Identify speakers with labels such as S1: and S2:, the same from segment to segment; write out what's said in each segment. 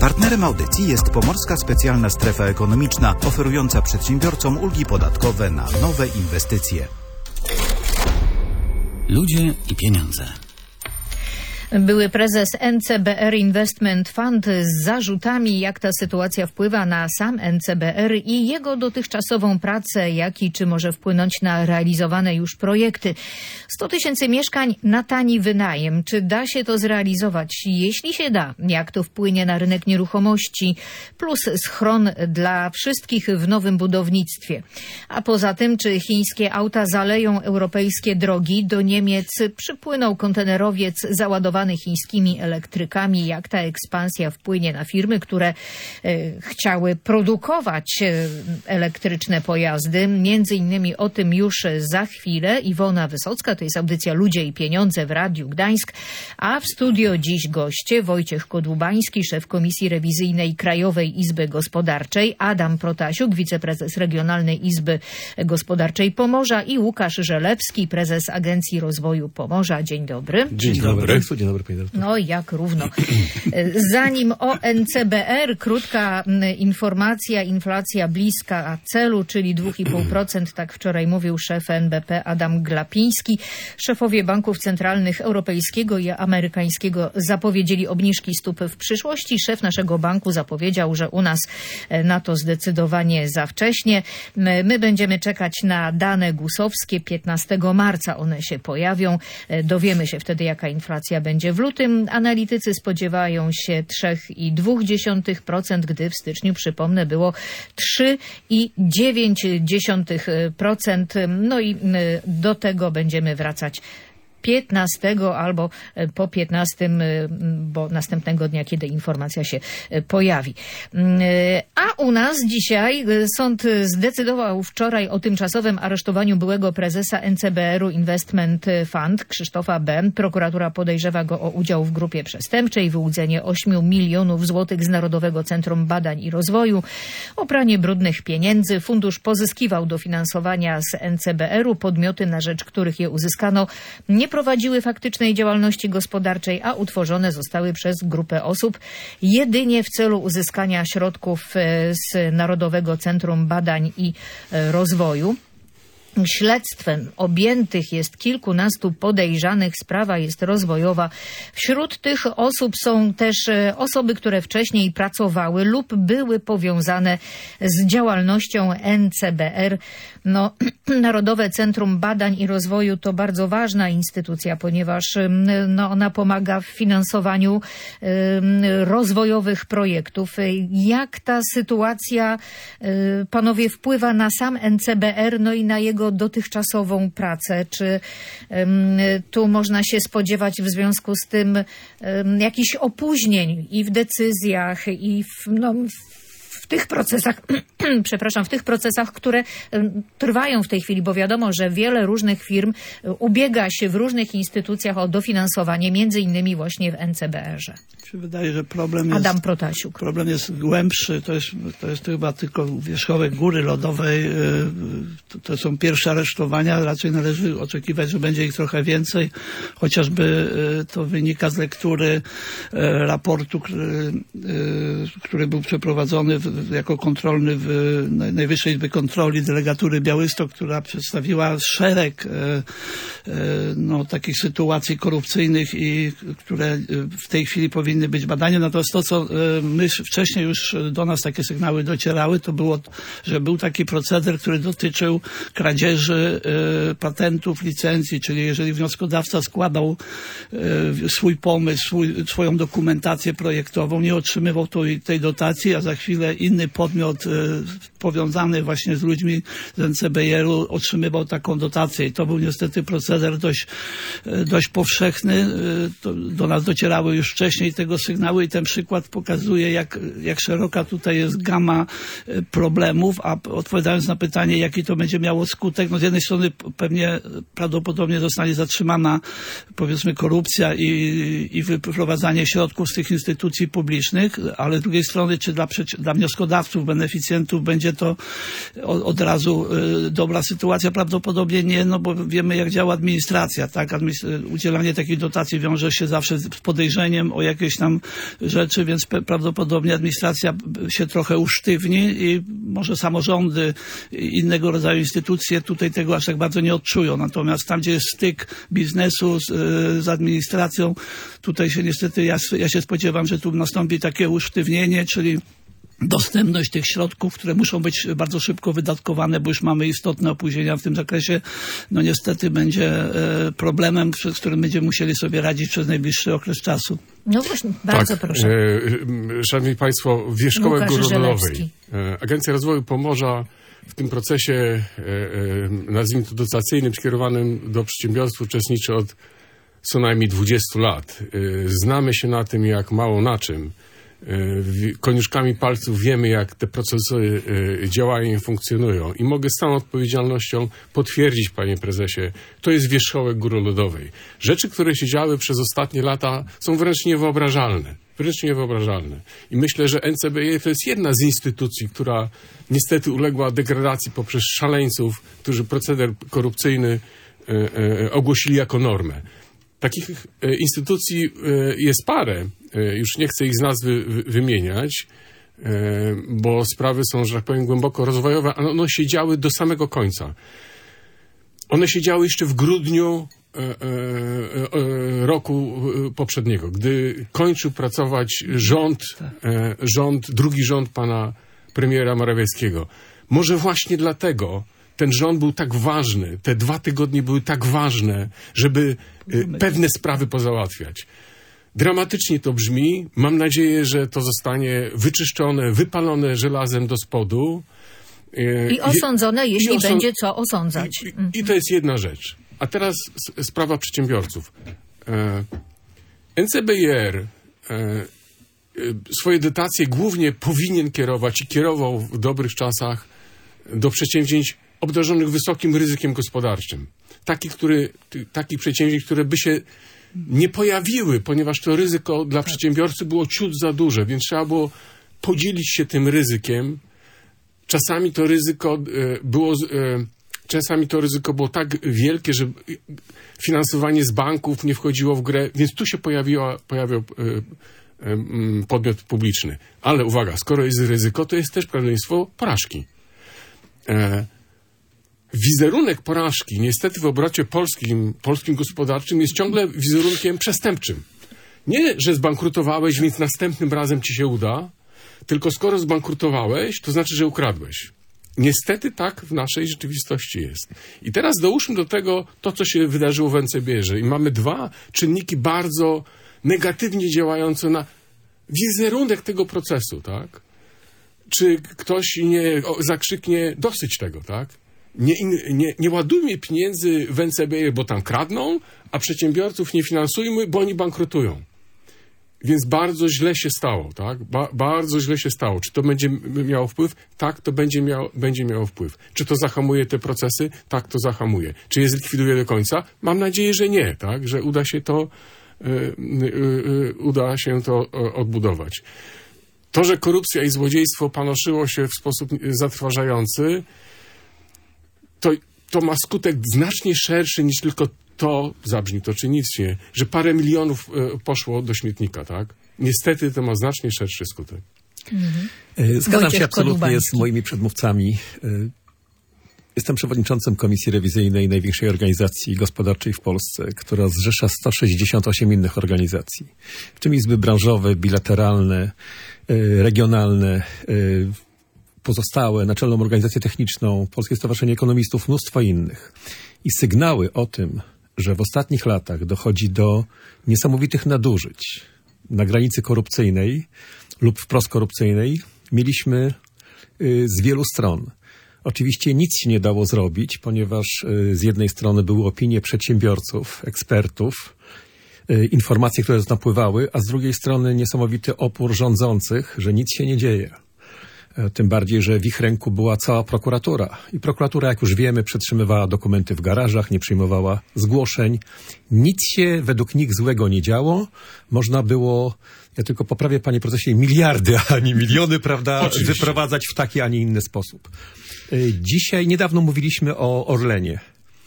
S1: Partnerem audycji jest Pomorska Specjalna Strefa Ekonomiczna, oferująca przedsiębiorcom ulgi podatkowe na nowe inwestycje.
S2: Ludzie i pieniądze.
S3: Były prezes NCBR Investment Fund z zarzutami, jak ta sytuacja wpływa na sam NCBR i jego dotychczasową pracę, jak i czy może wpłynąć na realizowane już projekty. 100 000 mieszkań na tani wynajem. Czy da się to zrealizować? Jeśli się da, jak to wpłynie na rynek nieruchomości? Plus schron dla wszystkich w nowym budownictwie. A poza tym, czy chińskie auta zaleją europejskie drogi? Do Niemiec przypłynął kontenerowiec załadowany chińskimi elektrykami. Jak ta ekspansja wpłynie na firmy, które chciały produkować elektryczne pojazdy? Między innymi o tym już za chwilę. Iwona Wysocka, to jest audycja Ludzie i Pieniądze w Radiu Gdańsk, a w studio dziś goście Wojciech Kodłubański, szef Komisji Rewizyjnej Krajowej Izby Gospodarczej, Adam Protasiuk, wiceprezes Regionalnej Izby Gospodarczej Pomorza i Łukasz Żelewski, prezes Agencji Rozwoju Pomorza. Dzień dobry.
S4: Dzień dobry. Dzień dobry, panie doktor.
S3: No jak równo. Zanim o NCBR, krótka informacja. Inflacja bliska celu, czyli 2,5%, tak wczoraj mówił szef NBP Adam Glapiński. Szefowie banków centralnych europejskiego i amerykańskiego zapowiedzieli obniżki stóp w przyszłości. Szef naszego banku zapowiedział, że u nas na to zdecydowanie za wcześnie. My będziemy czekać na dane GUS-owskie. 15 marca one się pojawią. Dowiemy się wtedy, jaka inflacja będzie w lutym. Analitycy spodziewają się 3,2%, gdy w styczniu, przypomnę, było 3,9%. No i do tego będziemy wracać 15 albo po 15, bo następnego dnia, kiedy informacja się pojawi. A u nas dzisiaj sąd zdecydował wczoraj o tymczasowym aresztowaniu byłego prezesa NCBR-u Investment Fund Krzysztofa B. Prokuratura podejrzewa go o udział w grupie przestępczej, wyłudzenie 8 milionów złotych z Narodowego Centrum Badań i Rozwoju, o pranie brudnych pieniędzy. Fundusz pozyskiwał dofinansowania z NCBR-u. Podmioty, na rzecz których je uzyskano, nie prowadziły faktycznej działalności gospodarczej, a utworzone zostały przez grupę osób jedynie w celu uzyskania środków z Narodowego Centrum Badań i Rozwoju. Śledztwem objętych jest kilkunastu podejrzanych. Sprawa jest rozwojowa. Wśród tych osób są też osoby, które wcześniej pracowały lub były powiązane z działalnością NCBR. Narodowe Centrum Badań i Rozwoju to bardzo ważna instytucja, ponieważ ona pomaga w finansowaniu rozwojowych projektów. Jak ta sytuacja, panowie, wpływa na sam NCBR, i na jego dotychczasową pracę? Czy tu można się spodziewać w związku z tym jakichś opóźnień i w decyzjach, i w tych procesach, w tych procesach, które trwają w tej chwili, bo wiadomo, że wiele różnych firm ubiega się w różnych instytucjach o dofinansowanie, między innymi właśnie w NCBR-ze.
S5: Wydaje, że problem
S3: Adam Protasiuk.
S5: Problem jest głębszy. To jest chyba tylko wierzchołek góry lodowej. To są pierwsze aresztowania. Raczej należy oczekiwać, że będzie ich trochę więcej. Chociażby to wynika z lektury raportu, który był przeprowadzony jako kontrolny w Najwyższej Izby Kontroli delegatury Białystok, która przedstawiła szereg takich sytuacji korupcyjnych i które w tej chwili powinny być badane. Natomiast to, co my wcześniej już do nas takie sygnały docierały, to było, że był taki proceder, który dotyczył kradzieży patentów, licencji, czyli jeżeli wnioskodawca składał swój pomysł, swoją dokumentację projektową, nie otrzymywał tej dotacji, a za chwilę inny podmiot powiązany właśnie z ludźmi z NCBR-u otrzymywał taką dotację. I to był niestety proceder dość powszechny. Do nas docierały już wcześniej tego sygnały i ten przykład pokazuje, jak szeroka tutaj jest gama problemów, a odpowiadając na pytanie, jaki to będzie miało skutek, z jednej strony prawdopodobnie zostanie zatrzymana, powiedzmy, korupcja i wyprowadzanie środków z tych instytucji publicznych, ale z drugiej strony, czy dla wnioskodawców, beneficjentów będzie będzie to od razu dobra sytuacja? Prawdopodobnie nie, no bo wiemy, jak działa administracja, tak? Udzielanie takich dotacji wiąże się zawsze z podejrzeniem o jakieś tam rzeczy, więc prawdopodobnie administracja się trochę usztywni i może samorządy i innego rodzaju instytucje tutaj tego aż tak bardzo nie odczują. Natomiast tam, gdzie jest styk biznesu z administracją, tutaj się niestety, ja się spodziewam, że tu nastąpi takie usztywnienie, czyli dostępność tych środków, które muszą być bardzo szybko wydatkowane, bo już mamy istotne opóźnienia w tym zakresie, no niestety będzie problemem, z którym będziemy musieli sobie radzić przez najbliższy okres czasu.
S3: No właśnie, bardzo proszę.
S4: Szanowni Państwo, wierzchołek góry lodowej. Agencja Rozwoju Pomorza w tym procesie, nazwijmy to dotacyjnym, skierowanym do przedsiębiorstw uczestniczy od co najmniej 20 lat. Znamy się na tym jak mało na czym. Koniuszkami palców wiemy, jak te procesy działają i funkcjonują. I mogę z całą odpowiedzialnością potwierdzić, panie prezesie, to jest wierzchołek góry lodowej. Rzeczy, które się działy przez ostatnie lata, są wręcz niewyobrażalne. Wręcz niewyobrażalne. I myślę, że NCBR to jest jedna z instytucji, która niestety uległa degradacji poprzez szaleńców, którzy proceder korupcyjny ogłosili jako normę. Takich instytucji jest parę. Już nie chcę ich z nazwy wymieniać, bo sprawy są, że tak powiem, głęboko rozwojowe, ale one siedziały do samego końca. One siedziały jeszcze w grudniu roku poprzedniego, gdy kończył pracować drugi rząd pana premiera Morawieckiego. Może właśnie dlatego ten rząd był tak ważny, te 2 tygodnie były tak ważne, żeby pewne sprawy pozałatwiać. Dramatycznie to brzmi. Mam nadzieję, że to zostanie wyczyszczone, wypalone żelazem do spodu.
S3: I osądzone, jeśli będzie co osądzać.
S4: I to jest jedna rzecz. A teraz sprawa przedsiębiorców. NCBR swoje dotacje głównie powinien kierować i kierował w dobrych czasach do przedsięwzięć obdarzonych wysokim ryzykiem gospodarczym. Takich przedsięwzięć, które by się nie pojawiły, ponieważ to ryzyko dla przedsiębiorcy było ciut za duże, więc trzeba było podzielić się tym ryzykiem. Czasami to ryzyko było tak wielkie, że finansowanie z banków nie wchodziło w grę, więc tu się pojawiał podmiot publiczny. Ale uwaga, skoro jest ryzyko, to jest też prawdopodobieństwo porażki. Wizerunek porażki, niestety w obrocie polskim gospodarczym jest ciągle wizerunkiem przestępczym. Nie, że zbankrutowałeś, więc następnym razem ci się uda, tylko skoro zbankrutowałeś, to znaczy, że ukradłeś. Niestety tak w naszej rzeczywistości jest. I teraz dołóżmy do tego to, co się wydarzyło w NCBR-ze. I mamy 2 czynniki bardzo negatywnie działające na wizerunek tego procesu, tak? Czy ktoś nie zakrzyknie dosyć tego, tak? Nie ładujmy pieniędzy w NCBR, bo tam kradną, a przedsiębiorców nie finansujmy, bo oni bankrutują. Więc bardzo źle się stało, tak? Bardzo źle się stało. Czy to będzie miało wpływ? Tak, to będzie miało wpływ. Czy to zahamuje te procesy? Tak, to zahamuje. Czy je zlikwiduje do końca? Mam nadzieję, że nie, tak? Że uda się to odbudować. To, że korupcja i złodziejstwo panoszyło się w sposób zatrważający, to ma skutek znacznie szerszy niż tylko to, zabrzmi to cynicznie, że parę milionów poszło do śmietnika, tak? Niestety to ma znacznie szerszy skutek. Zgadzam się absolutnie z moimi przedmówcami. Jestem przewodniczącym Komisji Rewizyjnej największej organizacji gospodarczej w Polsce, która zrzesza 168 innych organizacji, w tym izby branżowe, bilateralne, regionalne, pozostałe, Naczelną Organizację Techniczną, Polskie Stowarzyszenie Ekonomistów, mnóstwo innych. I sygnały o tym, że w ostatnich latach dochodzi do niesamowitych nadużyć na granicy korupcyjnej lub wprost korupcyjnej, mieliśmy z wielu stron. Oczywiście nic się nie dało zrobić, ponieważ z jednej strony były opinie przedsiębiorców, ekspertów, informacje, które napływały, a z drugiej strony niesamowity opór rządzących, że nic się nie dzieje. Tym bardziej, że w ich ręku była cała prokuratura. I prokuratura, jak już wiemy, przetrzymywała dokumenty w garażach, nie przyjmowała zgłoszeń. Nic się według nich złego nie działo. Można było
S2: Ja tylko poprawię, panie prezesie, miliardy, a nie miliony, prawda,
S4: Oczywiście.
S2: wyprowadzać w taki, a nie inny sposób. Dzisiaj, niedawno mówiliśmy o Orlenie.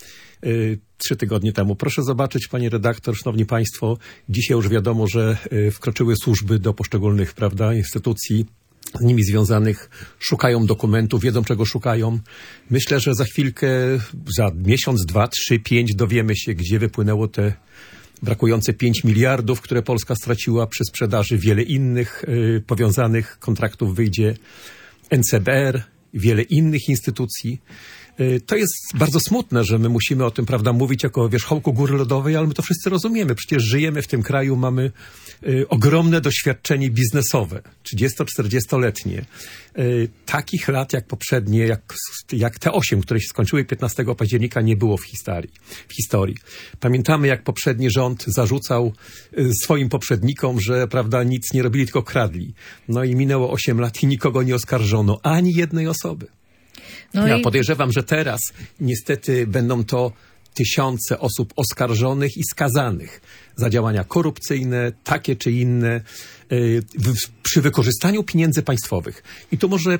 S2: 3 tygodnie temu. Proszę zobaczyć, panie redaktor, szanowni państwo, dzisiaj już wiadomo, że wkroczyły służby do poszczególnych, prawda, instytucji z nimi związanych, szukają dokumentów, wiedzą czego szukają. Myślę, że za chwilkę, za miesiąc, 2, 3, 5 dowiemy się, gdzie wypłynęło te brakujące 5 miliardów, które Polska straciła przy sprzedaży. Wiele innych powiązanych kontraktów wyjdzie. NCBR, wiele innych instytucji. To jest bardzo smutne, że my musimy o tym, prawda, mówić jako o wierzchołku góry lodowej, ale my to wszyscy rozumiemy. Przecież żyjemy w tym kraju, mamy ogromne doświadczenie biznesowe, 30-40-letnie. Takich lat jak poprzednie, jak te 8, które się skończyły 15 października, nie było w historii. Pamiętamy, jak poprzedni rząd zarzucał swoim poprzednikom, że, prawda, nic nie robili, tylko kradli. No i minęło 8 lat i nikogo nie oskarżono, ani jednej osoby. No ja podejrzewam, że teraz niestety będą to tysiące osób oskarżonych i skazanych za działania korupcyjne, takie czy inne, przy wykorzystaniu pieniędzy państwowych. I tu może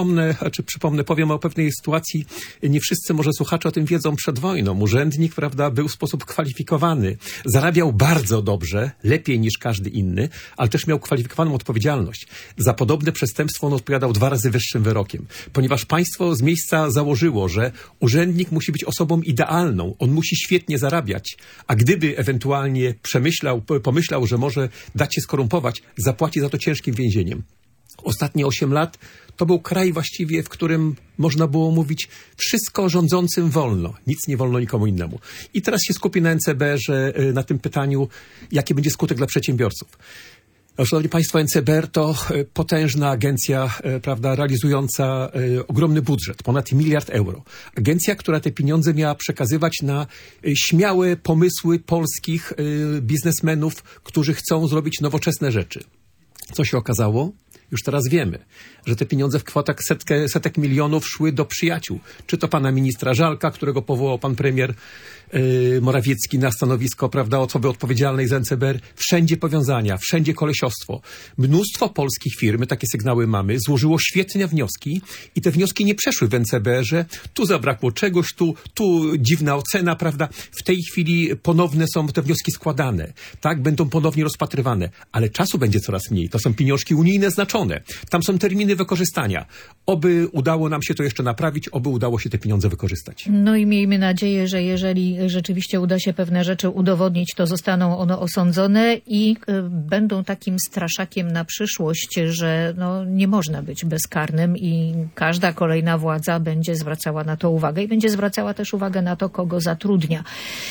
S2: powiem o pewnej sytuacji, nie wszyscy może słuchacze o tym wiedzą przed wojną. Urzędnik, prawda, był w sposób kwalifikowany, zarabiał bardzo dobrze, lepiej niż każdy inny, ale też miał kwalifikowaną odpowiedzialność. Za podobne przestępstwo on odpowiadał 2 razy wyższym wyrokiem, ponieważ państwo z miejsca założyło, że urzędnik musi być osobą idealną, on musi świetnie zarabiać, a gdyby ewentualnie pomyślał, że może dać się skorumpować, zapłaci za to ciężkim więzieniem. Ostatnie 8 lat to był kraj właściwie, w którym można było mówić wszystko rządzącym wolno. Nic nie wolno nikomu innemu. I teraz się skupię na NCBR-ze, na tym pytaniu, jaki będzie skutek dla przedsiębiorców. Szanowni państwo, NCBR to potężna agencja, prawda, realizująca ogromny budżet, ponad 1 miliard euro. Agencja, która te pieniądze miała przekazywać na śmiałe pomysły polskich biznesmenów, którzy chcą zrobić nowoczesne rzeczy. Co się okazało? Już teraz wiemy, że te pieniądze w kwotach setek milionów szły do przyjaciół. Czy to pana ministra Żalka, którego powołał pan premier Morawiecki na stanowisko, prawda, osoby odpowiedzialnej za NCBR. Wszędzie powiązania, wszędzie kolesiostwo. Mnóstwo polskich firm, my takie sygnały mamy, złożyło świetne wnioski i te wnioski nie przeszły w NCBR-ze. Tu zabrakło czegoś, tu dziwna ocena, prawda. W tej chwili ponowne są te wnioski składane. Tak, będą ponownie rozpatrywane, ale czasu będzie coraz mniej. To są pieniążki unijne znaczone. Tam są terminy wykorzystania. Oby udało nam się to jeszcze naprawić, oby udało się te pieniądze wykorzystać.
S3: No i miejmy nadzieję, że jeżeli rzeczywiście uda się pewne rzeczy udowodnić, to zostaną one osądzone i będą takim straszakiem na przyszłość, że no, nie można być bezkarnym i każda kolejna władza będzie zwracała na to uwagę i będzie zwracała też uwagę na to, kogo zatrudnia.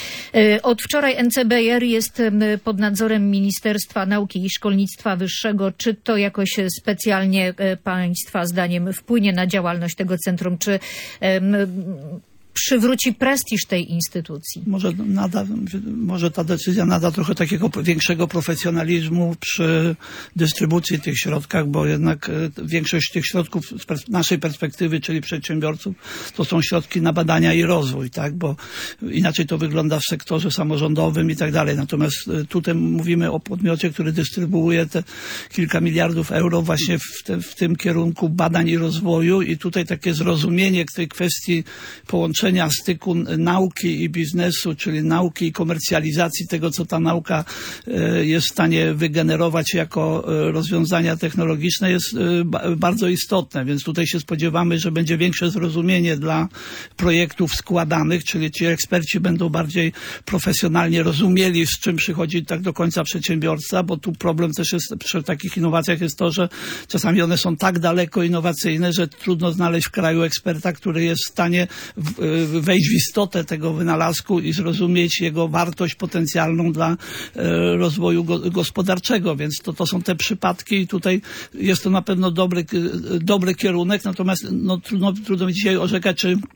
S3: Od wczoraj NCBR jest pod nadzorem Ministerstwa Nauki i Szkolnictwa Wyższego. Czy to jakoś specjalnie państwa zdaniem wpłynie na działalność tego centrum? Czy przywróci prestiż tej instytucji?
S5: Może ta decyzja nada trochę takiego większego profesjonalizmu przy dystrybucji tych środkach, bo jednak większość tych środków z naszej perspektywy, czyli przedsiębiorców, to są środki na badania i rozwój, tak? Bo inaczej to wygląda w sektorze samorządowym i tak dalej. Natomiast tutaj mówimy o podmiocie, który dystrybuuje te kilka miliardów euro właśnie w tym kierunku badań i rozwoju i tutaj takie zrozumienie tej kwestii połączenia styku nauki i biznesu, czyli nauki i komercjalizacji tego, co ta nauka jest w stanie wygenerować jako rozwiązania technologiczne, jest bardzo istotne, więc tutaj się spodziewamy, że będzie większe zrozumienie dla projektów składanych, czyli ci eksperci będą bardziej profesjonalnie rozumieli, z czym przychodzi tak do końca przedsiębiorca, bo tu problem też jest przy takich innowacjach jest to, że czasami one są tak daleko innowacyjne, że trudno znaleźć w kraju eksperta, który jest w stanie wejść w istotę tego wynalazku i zrozumieć jego wartość potencjalną dla rozwoju gospodarczego, więc to są te przypadki i tutaj jest to na pewno dobry kierunek, natomiast no, trudno mi dzisiaj orzekać, czy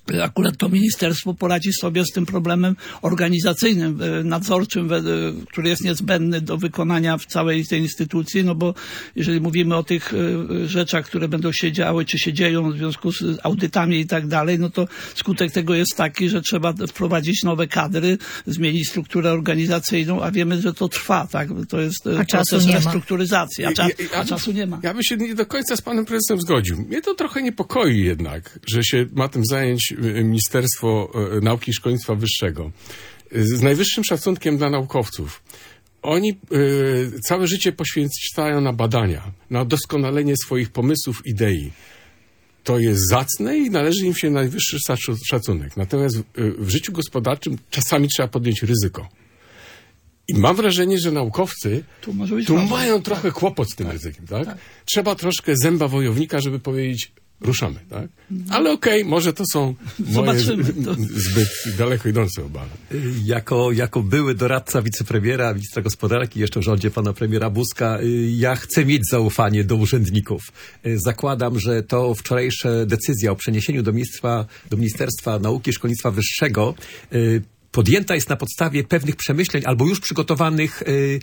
S5: akurat to ministerstwo poradzi sobie z tym problemem organizacyjnym, nadzorczym, który jest niezbędny do wykonania w całej tej instytucji, no bo jeżeli mówimy o tych rzeczach, które będą się działy, czy się dzieją w związku z audytami i tak dalej, no to skutek tego jest taki, że trzeba wprowadzić nowe kadry, zmienić strukturę organizacyjną, a wiemy, że to trwa, tak? To jest proces restrukturyzacji, a czasu nie ma.
S4: Ja bym się nie do końca z panem prezesem zgodził. Mnie to trochę niepokoi jednak, że się ma tym zająć Ministerstwo Nauki i Szkolnictwa Wyższego. Z najwyższym szacunkiem dla naukowców. Oni całe życie poświęcają na badania, na doskonalenie swoich pomysłów, idei. To jest zacne i należy im się najwyższy szacunek. Natomiast w życiu gospodarczym czasami trzeba podjąć ryzyko. I mam wrażenie, że naukowcy tu mają trochę kłopot z tym ryzykiem. Tak? Trzeba troszkę zęba wojownika, żeby powiedzieć, ruszamy, tak? Ale okej, może to są moje zbyt daleko idące obawy.
S2: Jako były doradca wicepremiera, ministra gospodarki, jeszcze w rządzie pana premiera Buzka, ja chcę mieć zaufanie do urzędników. Zakładam, że to wczorajsza decyzja o przeniesieniu do Ministerstwa Nauki i Szkolnictwa Wyższego podjęta jest na podstawie pewnych przemyśleń albo już przygotowanych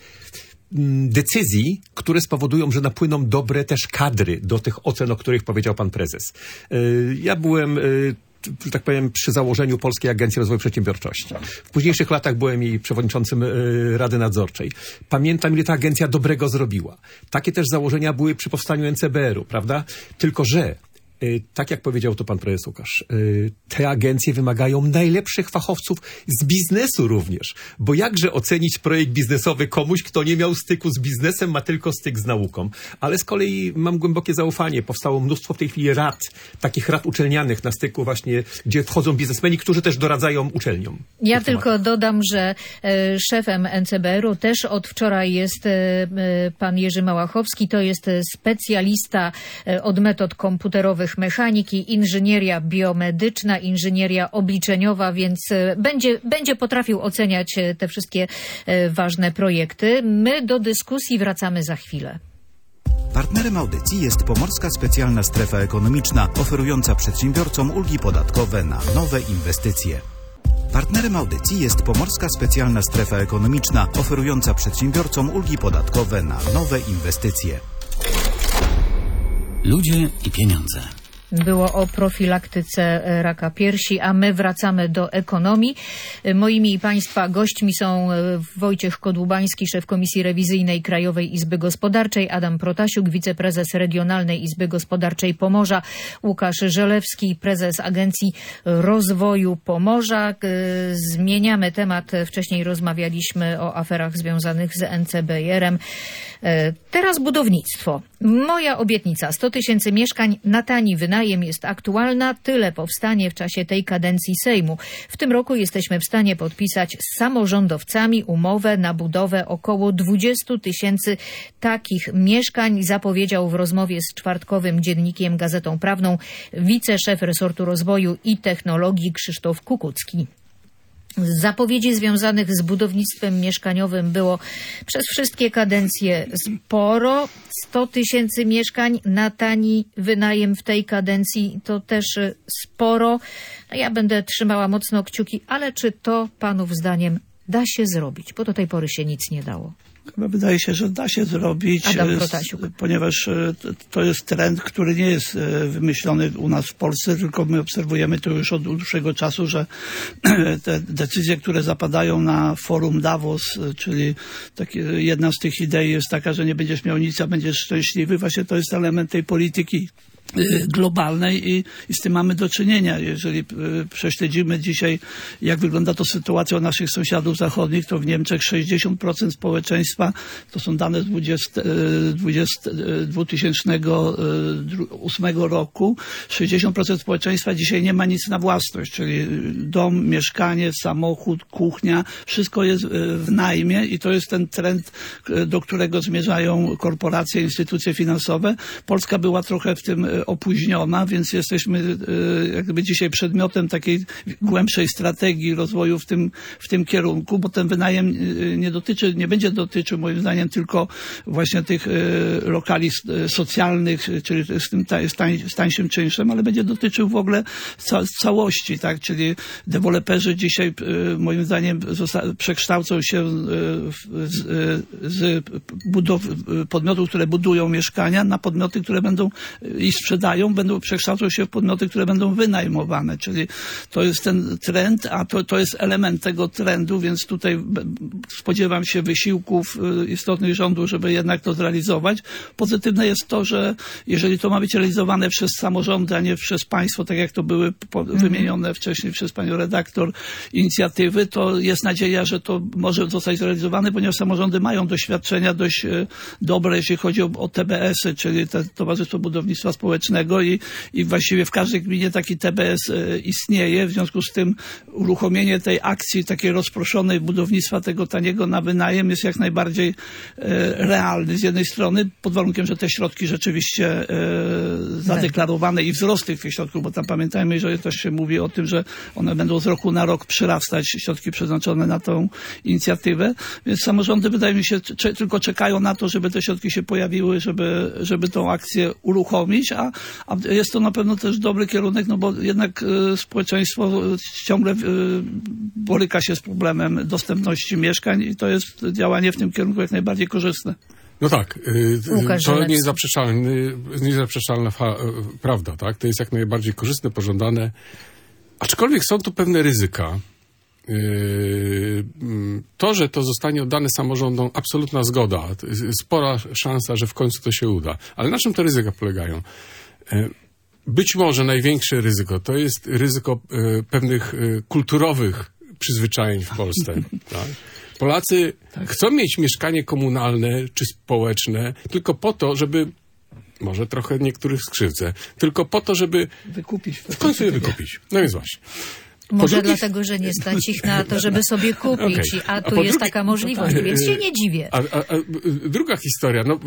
S2: decyzji, które spowodują, że napłyną dobre też kadry do tych ocen, o których powiedział pan prezes. Ja byłem, że tak powiem, przy założeniu Polskiej Agencji Rozwoju Przedsiębiorczości. W późniejszych latach byłem jej przewodniczącym Rady Nadzorczej. Pamiętam, ile ta agencja dobrego zrobiła. Takie też założenia były przy powstaniu NCBR-u, prawda? Tylko że tak jak powiedział to pan prezes Łukasz, te agencje wymagają najlepszych fachowców z biznesu również. Bo jakże ocenić projekt biznesowy komuś, kto nie miał styku z biznesem, ma tylko styk z nauką. Ale z kolei mam głębokie zaufanie. Powstało mnóstwo w tej chwili takich rad uczelnianych na styku właśnie, gdzie wchodzą biznesmeni, którzy też doradzają uczelniom.
S3: Ja tylko dodam, że szefem NCBR-u też od wczoraj jest pan Jerzy Małachowski. To jest specjalista od metod komputerowych, mechaniki, inżynieria biomedyczna, inżynieria obliczeniowa, więc będzie potrafił oceniać te wszystkie ważne projekty. My do dyskusji wracamy za chwilę.
S1: Partnerem audycji jest Pomorska Specjalna Strefa Ekonomiczna, oferująca przedsiębiorcom ulgi podatkowe na nowe inwestycje. Partnerem audycji jest Pomorska Specjalna Strefa Ekonomiczna, oferująca przedsiębiorcom ulgi podatkowe na nowe inwestycje.
S6: Ludzie i pieniądze.
S3: Było o profilaktyce raka piersi, a my wracamy do ekonomii. Moimi i państwa gośćmi są Wojciech Kodłubański, szef Komisji Rewizyjnej Krajowej Izby Gospodarczej, Adam Protasiuk, wiceprezes Regionalnej Izby Gospodarczej Pomorza, Łukasz Żelewski, prezes Agencji Rozwoju Pomorza. Zmieniamy temat. Wcześniej rozmawialiśmy o aferach związanych z NCBR-em. Teraz budownictwo. Moja obietnica 100 000 mieszkań na tani wynajem jest aktualna. Tyle powstanie w czasie tej kadencji Sejmu. W tym roku jesteśmy w stanie podpisać z samorządowcami umowę na budowę około 20 000 takich mieszkań, zapowiedział w rozmowie z czwartkowym dziennikiem Gazetą Prawną wiceszef resortu rozwoju i technologii Krzysztof Kukucki. Zapowiedzi związanych z budownictwem mieszkaniowym było przez wszystkie kadencje sporo. 100 000 mieszkań na tani wynajem w tej kadencji to też sporo. Ja będę trzymała mocno kciuki, ale czy to panów zdaniem da się zrobić? Bo do tej pory się nic nie dało.
S5: Chyba wydaje się, że da się zrobić, ponieważ to jest trend, który nie jest wymyślony u nas w Polsce, tylko my obserwujemy to już od dłuższego czasu, że te decyzje, które zapadają na forum Davos, czyli jedna z tych idei jest taka, że nie będziesz miał nic, a będziesz szczęśliwy. Właśnie to jest element tej polityki globalnej i z tym mamy do czynienia. Jeżeli prześledzimy dzisiaj, jak wygląda to sytuacja u naszych sąsiadów zachodnich, to w Niemczech 60% społeczeństwa, to są dane z 2008 roku, 60% społeczeństwa dzisiaj nie ma nic na własność, czyli dom, mieszkanie, samochód, kuchnia, wszystko jest w najmie i to jest ten trend, do którego zmierzają korporacje, instytucje finansowe. Polska była trochę w tym opóźniona, więc jesteśmy jak gdyby dzisiaj przedmiotem takiej głębszej strategii rozwoju w tym kierunku, bo ten wynajem nie będzie dotyczył moim zdaniem tylko właśnie tych lokali socjalnych, czyli z tańszym czynszem, ale będzie dotyczył w ogóle całości, tak? Czyli deweloperzy dzisiaj moim zdaniem przekształcą się z podmiotów, które budują mieszkania, na podmioty, które będą i sprzedają, przekształcą się w podmioty, które będą wynajmowane. Czyli to jest ten trend, a to jest element tego trendu, więc tutaj spodziewam się wysiłków istotnych rządu, żeby jednak to zrealizować. Pozytywne jest to, że jeżeli to ma być realizowane przez samorządy, a nie przez państwo, tak jak to były wymienione wcześniej przez panią redaktor inicjatywy, to jest nadzieja, że to może zostać zrealizowane, ponieważ samorządy mają doświadczenia dość dobre, jeśli chodzi o TBS-y, czyli Towarzystwo Budownictwa Społecznego i właściwie w każdej gminie taki TBS istnieje. W związku z tym uruchomienie tej akcji takiej rozproszonej budownictwa tego taniego na wynajem jest jak najbardziej realny z jednej strony, pod warunkiem, że te środki rzeczywiście zadeklarowane i wzrost tych środków, bo tam pamiętajmy, że też się mówi o tym, że one będą z roku na rok przyrastać, środki przeznaczone na tą inicjatywę, więc samorządy wydaje mi się tylko czekają na to, żeby te środki się pojawiły, żeby tą akcję uruchomić, a jest to na pewno też dobry kierunek, no bo jednak społeczeństwo ciągle boryka się z problemem dostępności mieszkań i to jest działanie w tym kierunku jak najbardziej korzystne.
S4: No tak, to niezaprzeczalna prawda, tak? To jest jak najbardziej korzystne, pożądane, aczkolwiek są tu pewne ryzyka. To, że to zostanie oddane samorządom, absolutna zgoda. Spora szansa, że w końcu to się uda. Ale na czym te ryzyka polegają? Być może największe ryzyko to jest ryzyko pewnych kulturowych przyzwyczajeń w Polsce. Tak? Polacy chcą mieć mieszkanie komunalne czy społeczne tylko po to, żeby, może trochę niektórych skrzywdzę, tylko po to, żeby w końcu je wykupić. No więc właśnie.
S3: Może dlatego, że nie stać ich na to, żeby sobie kupić, a tu jest taka możliwość, więc się nie dziwię.
S4: Druga historia, no,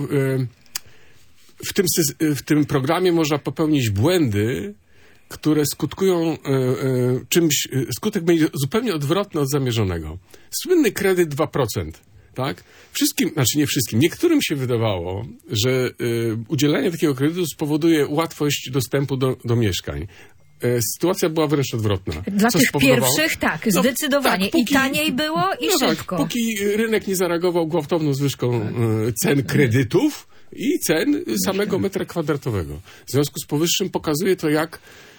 S4: w tym programie można popełnić błędy, które skutkują czymś, skutek będzie zupełnie odwrotny od zamierzonego. Słynny kredyt 2%, tak? Wszystkim, znaczy nie wszystkim, niektórym się wydawało, że udzielenie takiego kredytu spowoduje łatwość dostępu do mieszkań. Sytuacja była wręcz odwrotna.
S3: Dla tych pierwszych tak, zdecydowanie. I taniej było i szybko.
S4: Tak, póki rynek nie zareagował gwałtowną zwyżką cen kredytów i cen samego metra kwadratowego. W związku z powyższym pokazuje to, jak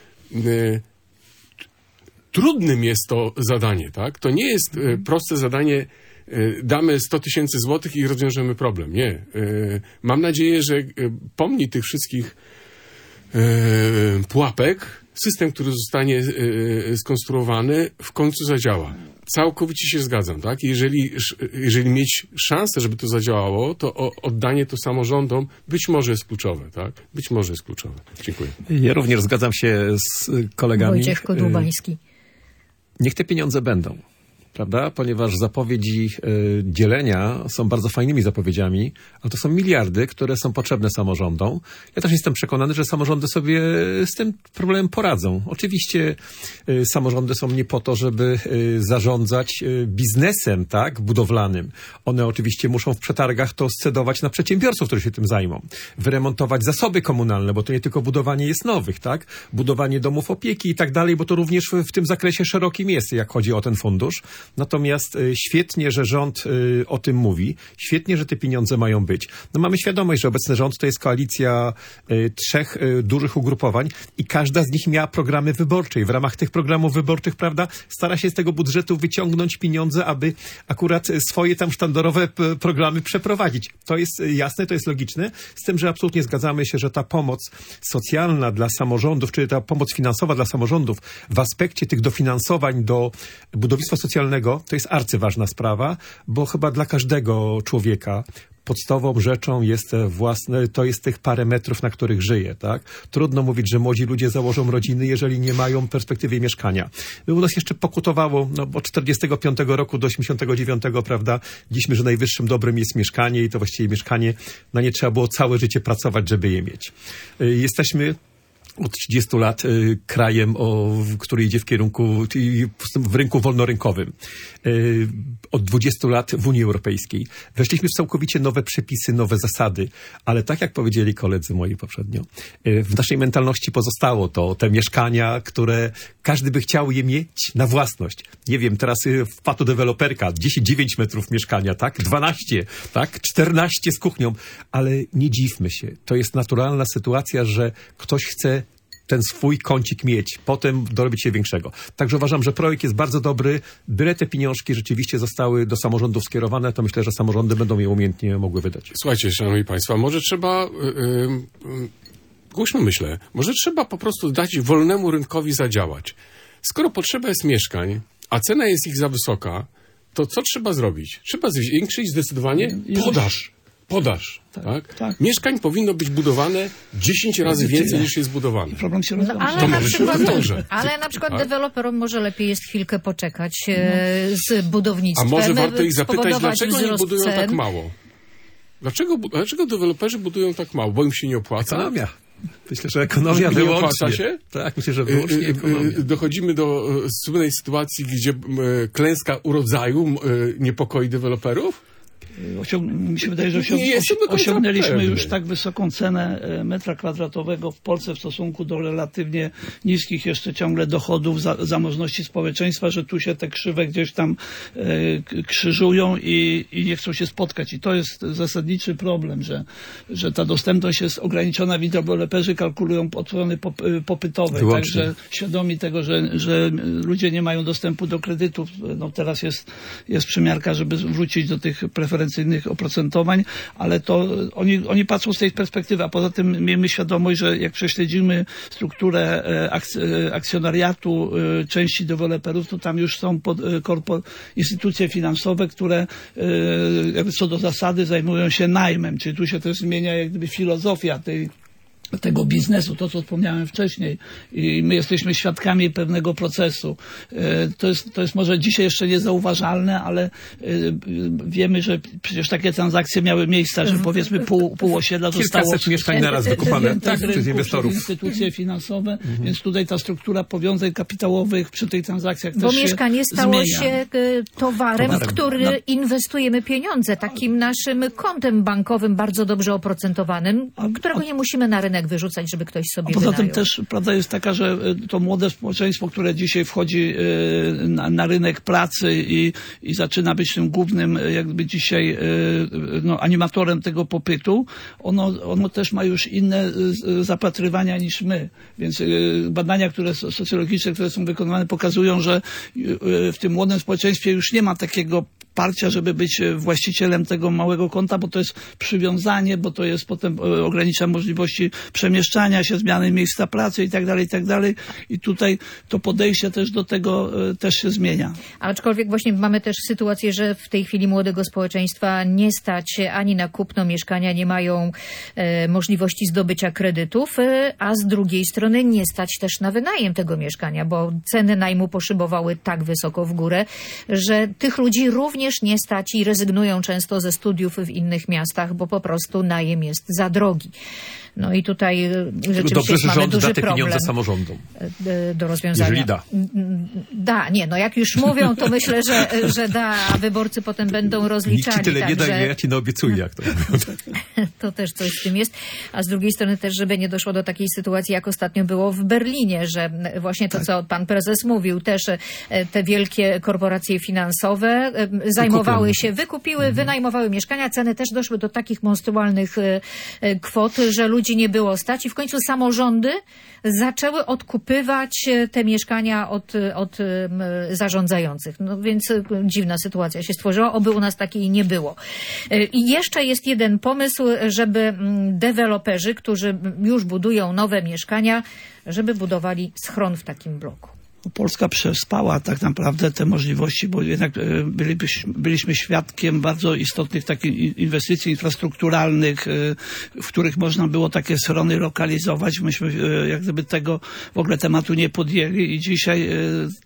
S4: trudnym jest to zadanie, tak? To nie jest proste zadanie, damy 100 000 złotych i rozwiążemy problem. Nie. Mam nadzieję, że pomni tych wszystkich pułapek, system, który zostanie skonstruowany, w końcu zadziała. Całkowicie się zgadzam, tak? Jeżeli mieć szansę, żeby to zadziałało, to oddanie to samorządom być może jest kluczowe, tak? Być może jest kluczowe. Dziękuję.
S2: Ja również zgadzam się z kolegami.
S3: Wojciech Kodubański.
S2: Niech te pieniądze będą. Prawda? Ponieważ zapowiedzi dzielenia są bardzo fajnymi zapowiedziami, ale to są miliardy, które są potrzebne samorządom. Ja też jestem przekonany, że samorządy sobie z tym problemem poradzą. Oczywiście samorządy są nie po to, żeby zarządzać biznesem, tak, budowlanym. One oczywiście muszą w przetargach to scedować na przedsiębiorców, którzy się tym zajmą. Wyremontować zasoby komunalne, bo to nie tylko budowanie jest nowych, tak? Budowanie domów opieki i tak dalej, bo to również w tym zakresie szerokim jest, jak chodzi o ten fundusz. Natomiast świetnie, że rząd o tym mówi. Świetnie, że te pieniądze mają być. No mamy świadomość, że obecny rząd to jest koalicja 3 dużych ugrupowań i każda z nich miała programy wyborcze i w ramach tych programów wyborczych, prawda, stara się z tego budżetu wyciągnąć pieniądze, aby akurat swoje tam sztandarowe programy przeprowadzić. To jest jasne, to jest logiczne. Z tym, że absolutnie zgadzamy się, że ta pomoc socjalna dla samorządów, czy ta pomoc finansowa dla samorządów w aspekcie tych dofinansowań do budownictwa socjalnego to jest arcyważna sprawa, bo chyba dla każdego człowieka podstawową rzeczą jest to jest tych parę metrów, na których żyje, tak? Trudno mówić, że młodzi ludzie założą rodziny, jeżeli nie mają perspektywy mieszkania. U nas jeszcze pokutowało, od 45 roku do 89, prawda? Dziśmy, że najwyższym dobrem jest mieszkanie i to właściwie mieszkanie, nie trzeba było całe życie pracować, żeby je mieć. Jesteśmy od 30 lat krajem, który idzie w kierunku, w rynku wolnorynkowym. Od 20 lat w Unii Europejskiej. Weszliśmy w całkowicie nowe przepisy, nowe zasady, ale tak jak powiedzieli koledzy moi poprzednio, w naszej mentalności pozostało te mieszkania, które każdy by chciał je mieć na własność. Nie wiem, teraz wpadł deweloperka, 10-9 metrów mieszkania, tak? 12, tak? 14 z kuchnią, ale nie dziwmy się. To jest naturalna sytuacja, że ktoś chce ten swój kącik mieć, potem dorobić się większego. Także uważam, że projekt jest bardzo dobry. Byle te pieniążki rzeczywiście zostały do samorządów skierowane, to myślę, że samorządy będą je umiejętnie mogły wydać.
S4: Słuchajcie, szanowni państwo, może trzeba... głośno myślę, może trzeba po prostu dać wolnemu rynkowi zadziałać. Skoro potrzeba jest mieszkań, a cena jest ich za wysoka, to co trzeba zrobić? Trzeba zwiększyć zdecydowanie podaż. Tak? Mieszkań powinno być budowane 10 razy więcej niż jest budowane.
S5: Problem się rozwiąże.
S4: To może się rozwiąże.
S3: Ale na przykład deweloperom może lepiej jest chwilkę poczekać z budownictwem.
S4: A może warto ich zapytać, dlaczego nie budują
S3: cen.
S4: tak mało? Dlaczego deweloperzy budują tak mało? Bo im się nie opłaca?
S2: Ekonomia. Myślę, że ekonomia
S4: nie opłaca się?
S2: Tak, myślę, że wyłącznie ekonomia.
S4: Dochodzimy do słynnej sytuacji, gdzie klęska urodzaju niepokoi deweloperów?
S5: Mi się wydaje, że osiągnęliśmy już tak wysoką cenę metra kwadratowego w Polsce w stosunku do relatywnie niskich jeszcze ciągle dochodów, zamożności społeczeństwa, że tu się te krzywe gdzieś tam krzyżują i nie chcą się spotkać. I to jest zasadniczy problem, że ta dostępność jest ograniczona. Deweloperzy kalkulują od strony popytowej.
S2: Wyłącznie.
S5: Także świadomi tego, że ludzie nie mają dostępu do kredytów. No teraz jest przymiarka, żeby wrócić do tych preferencyjnych oprocentowań, ale to oni patrzą z tej perspektywy, a poza tym miejmy świadomość, że jak prześledzimy strukturę akcjonariatu części deweloperów, to tam już są instytucje finansowe, które jakby co do zasady zajmują się najmem, czyli tu się też zmienia jak gdyby filozofia tego biznesu, to co wspomniałem wcześniej i my jesteśmy świadkami pewnego procesu. To jest może dzisiaj jeszcze niezauważalne, ale wiemy, że przecież takie transakcje miały miejsce, że powiedzmy pół osiedla zostało...
S2: Kilkaset mieszkań naraz wykupane przez inwestorów.
S5: Instytucje finansowe, więc tutaj ta struktura powiązań kapitałowych przy tych transakcjach też się
S3: mieszkanie stało
S5: zmienia.
S3: się towarem, w który inwestujemy pieniądze, takim naszym kontem bankowym bardzo dobrze oprocentowanym, którego nie musimy na rynek wyrzucać, żeby ktoś sobie
S5: Poza
S3: wynajął.
S5: tym też prawda jest taka, że to młode społeczeństwo, które dzisiaj wchodzi na rynek pracy i zaczyna być tym głównym jakby dzisiaj animatorem tego popytu, ono też ma już inne zapatrywania niż my. Więc badania socjologiczne, które są wykonywane, pokazują, że w tym młodym społeczeństwie już nie ma takiego parcia, żeby być właścicielem tego małego konta, bo to jest przywiązanie, bo to jest potem ogranicza możliwości przemieszczania się, zmiany miejsca pracy i tak dalej. I tutaj to podejście też do tego też się zmienia.
S3: Aczkolwiek właśnie mamy też sytuację, że w tej chwili młodego społeczeństwa nie stać ani na kupno mieszkania, nie mają możliwości zdobycia kredytów, a z drugiej strony nie stać też na wynajem tego mieszkania, bo ceny najmu poszybowały tak wysoko w górę, że tych ludzi również nie stać i rezygnują często ze studiów w innych miastach, bo po prostu najem jest za drogi. No i tutaj rzeczywiście
S2: dobrze, że
S3: mamy
S2: rząd
S3: duży
S2: da te
S3: problem
S2: pieniądze samorządom.
S3: Do rozwiązania.
S2: Jeżeli da.
S3: No jak już mówią, to myślę, że da, a wyborcy potem będą rozliczali.
S2: Nikt ci tyle nie
S3: także...
S2: daje, ja ci naobiecuję, jak to mówią.
S3: To też coś w tym jest. A z drugiej strony też, żeby nie doszło do takiej sytuacji, jak ostatnio było w Berlinie, że właśnie to, co pan prezes mówił, też te wielkie korporacje finansowe wykupiły, wynajmowały mieszkania, ceny też doszły do takich monstrualnych kwot, że ludzi nie było stać i w końcu samorządy zaczęły odkupywać te mieszkania od zarządzających. No więc dziwna sytuacja się stworzyła, oby u nas takiej nie było. I jeszcze jest jeden pomysł, żeby deweloperzy, którzy już budują nowe mieszkania, żeby budowali schron w takim bloku.
S5: Polska przespała tak naprawdę te możliwości, bo jednak byliśmy świadkiem bardzo istotnych takich inwestycji infrastrukturalnych, w których można było takie schrony lokalizować. Myśmy jak gdyby tego w ogóle tematu nie podjęli i dzisiaj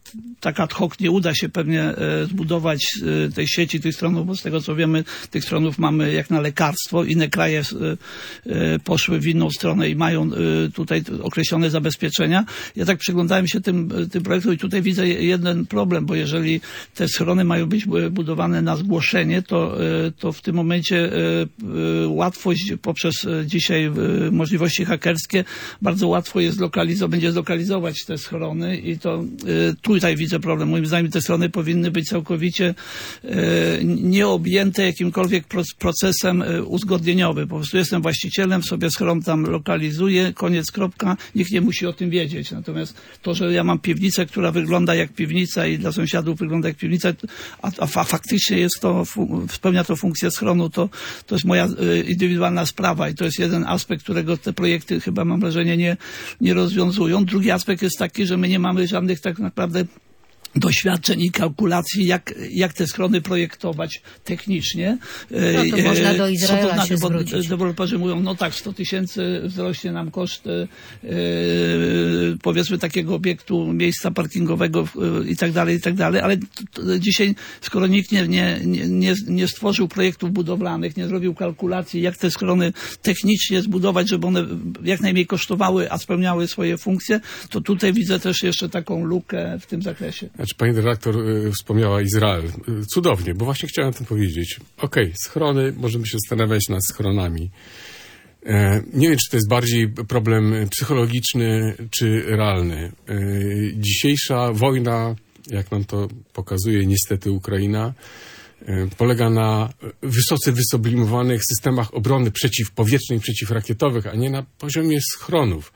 S5: tak ad hoc nie uda się pewnie zbudować tej sieci tych schronów, bo z tego co wiemy, tych schronów mamy jak na lekarstwo. Inne kraje poszły w inną stronę i mają tutaj określone zabezpieczenia. Ja tak przyglądałem się tym projektom i tutaj widzę jeden problem, bo jeżeli te schrony mają być budowane na zgłoszenie, to w tym momencie łatwość poprzez dzisiaj możliwości hakerskie bardzo łatwo jest będzie zlokalizować te schrony i to tutaj widzę problem. Moim zdaniem te schrony powinny być całkowicie nieobjęte jakimkolwiek procesem uzgodnieniowym. Po prostu jestem właścicielem, sobie schron tam lokalizuję, koniec, kropka, nikt nie musi o tym wiedzieć. Natomiast to, że ja mam piwnicę, która wygląda jak piwnica i dla sąsiadów wygląda jak piwnica, a faktycznie jest to, spełnia to funkcję schronu, to jest moja indywidualna sprawa i to jest jeden aspekt, którego te projekty chyba mam wrażenie nie rozwiązują. Drugi aspekt jest taki, że my nie mamy żadnych tak naprawdę doświadczeń i kalkulacji, jak te schrony projektować technicznie.
S3: No to można do Izraela się zwrócić.
S5: Deweloperzy mówią, no tak, 100 000 wzrośnie nam koszt powiedzmy takiego obiektu, miejsca parkingowego i tak dalej, ale dzisiaj, skoro nikt nie stworzył projektów budowlanych, nie zrobił kalkulacji, jak te schrony technicznie zbudować, żeby one jak najmniej kosztowały, a spełniały swoje funkcje, to tutaj widzę też jeszcze taką lukę w tym zakresie.
S4: Znaczy, pani redaktor wspomniała Izrael. Cudownie, bo właśnie chciałem o tym powiedzieć. Okej, schrony, możemy się zastanawiać nad schronami. Nie wiem, czy to jest bardziej problem psychologiczny, czy realny. Dzisiejsza wojna, jak nam to pokazuje niestety Ukraina, polega na wysoce wysublimowanych systemach obrony przeciwpowietrznej, przeciwrakietowych, a nie na poziomie schronów.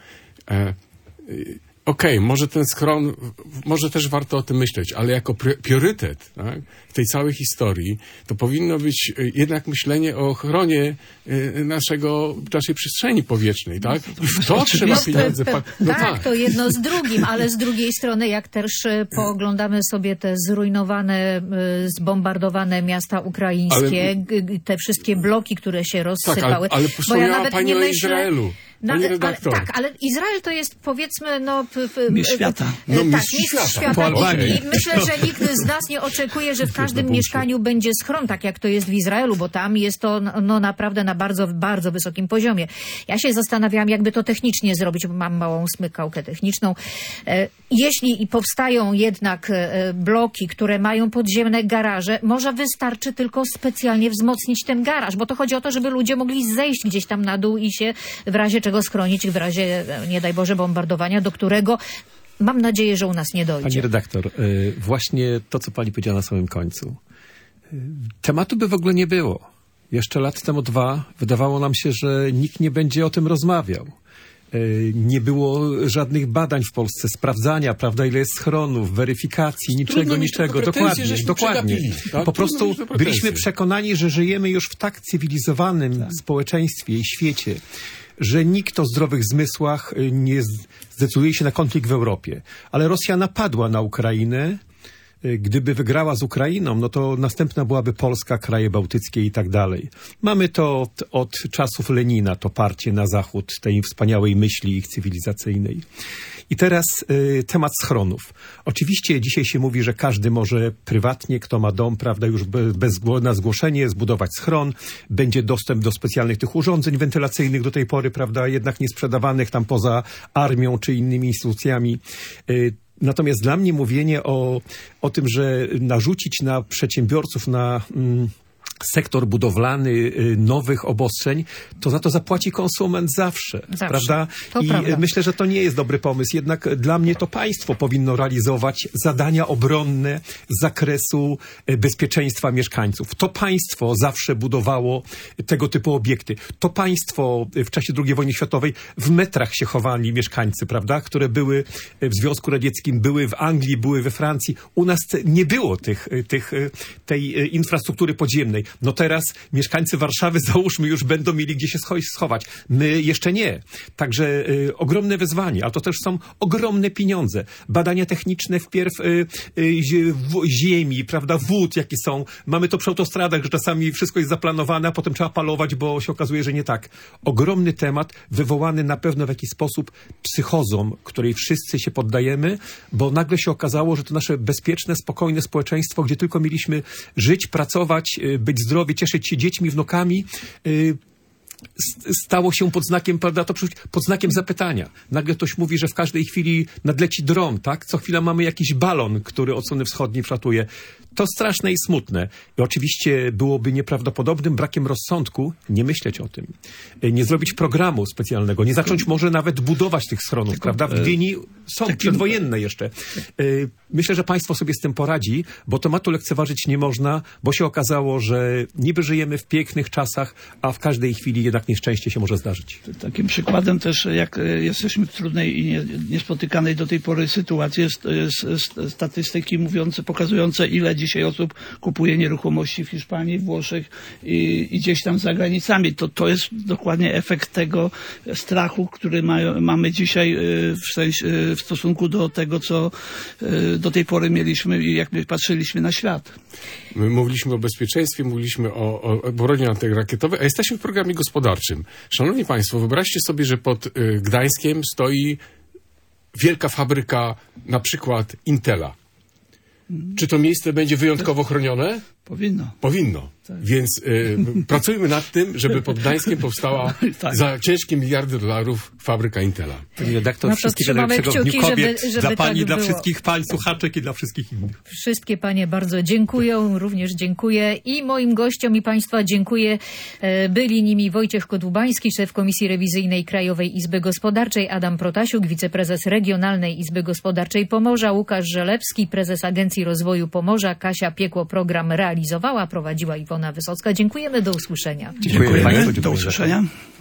S4: Okej, może ten schron, może też warto o tym myśleć, ale jako priorytet, tak, w tej całej historii to powinno być jednak myślenie o ochronie naszej przestrzeni powietrznej, tak? I w to trzeba pieniądze...
S3: Tak, to jedno z drugim, ale z drugiej strony, jak też pooglądamy sobie te zrujnowane, zbombardowane miasta ukraińskie, te wszystkie bloki, które się rozsypały.
S4: Tak, ale wspomniała pani o Izraelu.
S3: Ale Izrael to jest, powiedzmy,
S5: mistrz świata.
S3: Mistrz świata. I myślę, że nikt z nas nie oczekuje, że w każdym mieszkaniu będzie schron, tak jak to jest w Izraelu, bo tam jest to naprawdę na bardzo, bardzo wysokim poziomie. Ja się zastanawiałam, jakby to technicznie zrobić, bo mam małą smykałkę techniczną. Jeśli powstają jednak bloki, które mają podziemne garaże, może wystarczy tylko specjalnie wzmocnić ten garaż, bo to chodzi o to, żeby ludzie mogli zejść gdzieś tam na dół i się w razie czego schronić, w razie, nie daj Boże, bombardowania, do którego mam nadzieję, że u nas nie dojdzie.
S2: Pani redaktor, właśnie to, co pani powiedziała na samym końcu. Tematu by w ogóle nie było. Jeszcze lat temu 2 wydawało nam się, że nikt nie będzie o tym rozmawiał. Nie było żadnych badań w Polsce, sprawdzania, prawda, ile jest schronów, weryfikacji, niczego. Dokładnie. Tak? Po prostu byliśmy przekonani, że żyjemy już w tak cywilizowanym społeczeństwie i świecie, że nikt o zdrowych zmysłach nie zdecyduje się na konflikt w Europie. Ale Rosja napadła na Ukrainę. Gdyby wygrała z Ukrainą, no to następna byłaby Polska, kraje bałtyckie i tak dalej. Mamy to od czasów Lenina, to parcie na zachód tej wspaniałej myśli cywilizacyjnej. I teraz temat schronów. Oczywiście dzisiaj się mówi, że każdy może prywatnie, kto ma dom, prawda, już na zgłoszenie zbudować schron. Będzie dostęp do specjalnych tych urządzeń wentylacyjnych do tej pory, prawda, jednak nie sprzedawanych tam poza armią czy innymi instytucjami. Natomiast dla mnie mówienie o tym, że narzucić na przedsiębiorców, na sektor budowlany nowych obostrzeń, to za to zapłaci konsument zawsze. Prawda? I prawda. Myślę, że to nie jest dobry pomysł. Jednak dla mnie to państwo powinno realizować zadania obronne z zakresu bezpieczeństwa mieszkańców. To państwo zawsze budowało tego typu obiekty. To państwo w czasie II wojny światowej w metrach się chowali mieszkańcy, prawda? Które były w Związku Radzieckim, były w Anglii, były we Francji. U nas nie było tej infrastruktury podziemnej. dalej. No teraz mieszkańcy Warszawy, załóżmy, już będą mieli gdzie się schować. My jeszcze nie. Także ogromne wyzwanie, ale to też są ogromne pieniądze. Badania techniczne wpierw ziemi, prawda, wód, jakie są. Mamy to przy autostradach, że czasami wszystko jest zaplanowane, a potem trzeba palować, bo się okazuje, że nie tak. Ogromny temat, wywołany na pewno w jakiś sposób psychozą, której wszyscy się poddajemy, bo nagle się okazało, że to nasze bezpieczne, spokojne społeczeństwo, gdzie tylko mieliśmy żyć, pracować, być zdrowi, cieszyć się dziećmi, wnukami, stało się pod znakiem, prawda, to pod znakiem zapytania. Nagle ktoś mówi, że w każdej chwili nadleci dron, tak? Co chwila mamy jakiś balon, który od strony wschodniej wlatuje. To straszne i smutne. I oczywiście byłoby nieprawdopodobnym brakiem rozsądku nie myśleć o tym. Nie zrobić programu specjalnego, nie zacząć może nawet budować tych schronów, prawda? W Gdyni są przedwojenne jeszcze. Myślę, że państwo sobie z tym poradzi, bo tematu lekceważyć nie można, bo się okazało, że niby żyjemy w pięknych czasach, a w każdej chwili jednak nieszczęście się może zdarzyć.
S5: Takim przykładem też, jak jesteśmy w trudnej i niespotykanej do tej pory sytuacji, jest statystyki pokazujące, ile dzisiaj osób kupuje nieruchomości w Hiszpanii, Włoszech i gdzieś tam za granicami. To jest dokładnie efekt tego strachu, który mamy dzisiaj w stosunku do tego, co do tej pory mieliśmy i jak my patrzyliśmy na świat.
S4: My mówiliśmy o bezpieczeństwie, mówiliśmy o obronie antyrakietowej, a jesteśmy w programie gospodarczym. Szanowni Państwo, wyobraźcie sobie, że pod Gdańskiem stoi wielka fabryka, na przykład Intela. Czy to miejsce będzie wyjątkowo chronione? Powinno. Tak. Więc pracujmy nad tym, żeby pod Gdańskiem powstała za ciężkie miliardy dolarów fabryka Intela.
S2: Pani redaktor,
S3: no
S2: wszystkiego najlepszego w Dniu Kobiet. Dla pani, tak dla wszystkich pań słuchaczek i dla wszystkich innych.
S3: Wszystkie panie bardzo dziękuję, również dziękuję i moim gościom i państwa dziękuję. Byli nimi Wojciech Kotłubański, szef Komisji Rewizyjnej Krajowej Izby Gospodarczej, Adam Protasiuk, wiceprezes Regionalnej Izby Gospodarczej Pomorza, Łukasz Żelewski, prezes Agencji Rozwoju Pomorza, Kasia Piekło program realizowała, prowadziła Iwona Wysocka. Dziękujemy, do usłyszenia.
S2: Dziękuję.
S5: Do usłyszenia.